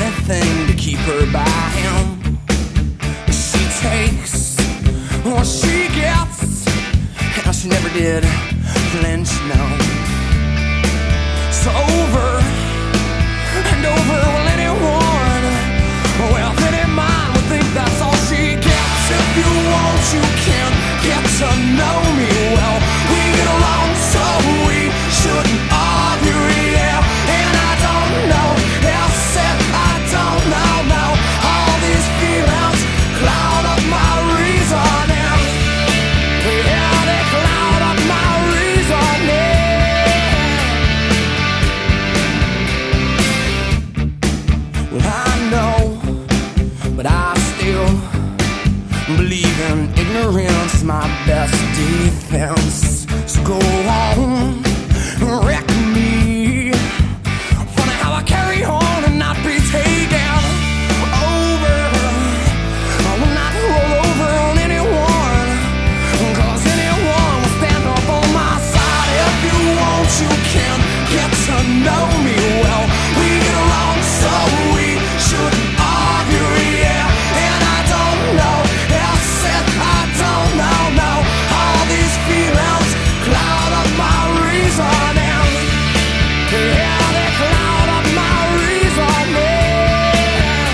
anything to keep her by him. She takes what she gets, and she never did flinch, no. So over and over, will anyone with any mind would think that's all she gets. If you want, you can get to know me well. We get along, so we shouldn't argue, yeah. And I don't know, I said I don't know, no. All these feelings cloud up my reasoning. Yeah, they cloud up my reasoning. Well, I know, but I still believe in ignorance is my best defense. So go on, wreck me. Funny how I carry on and not be taken over. I will not roll over on anyone, 'cause anyone will stand up on my side. If you want, you can get to know me well. We get along, so we shouldn't argue, yeah. And I don't know, I said I don't know, no. All these feelings cloud up my reasoning. Yeah, they cloud up my reasoning.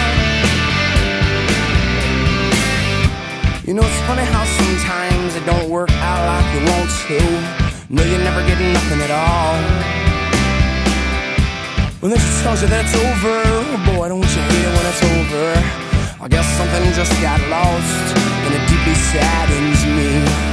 You know, it's funny how sometimes it don't work out like you want to. No, you never get nothing at all. When this tells you that it's over, boy, don't you hate it when it's over. I guess something just got lost, and it deeply saddens me.